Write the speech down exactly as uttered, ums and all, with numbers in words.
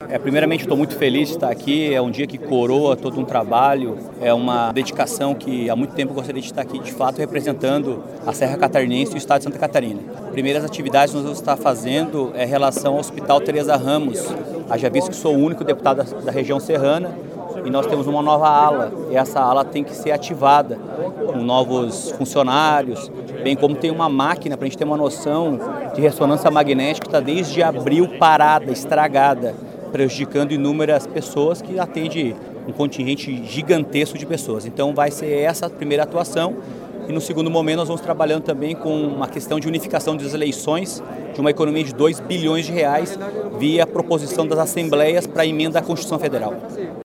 É, primeiramente, estou muito feliz de estar aqui. É um dia que coroa todo um trabalho, é uma dedicação que há muito tempo eu gostaria de estar aqui, de fato, representando a Serra Catarinense e o estado de Santa Catarina. Primeiras atividades que nós vamos estar fazendo é em relação ao Hospital Teresa Ramos. Haja visto que sou o único deputado da, da região serrana e nós temos uma nova ala, e essa ala tem que ser ativada com novos funcionários, bem como tem uma máquina, para a gente ter uma noção de ressonância magnética que está desde abril parada, estragada, prejudicando inúmeras pessoas, que atende um contingente gigantesco de pessoas. Então vai ser essa a primeira atuação. E no segundo momento nós vamos trabalhando também com uma questão de unificação das eleições, de uma economia de dois bilhões de reais, via proposição das assembleias para a emenda à Constituição Federal.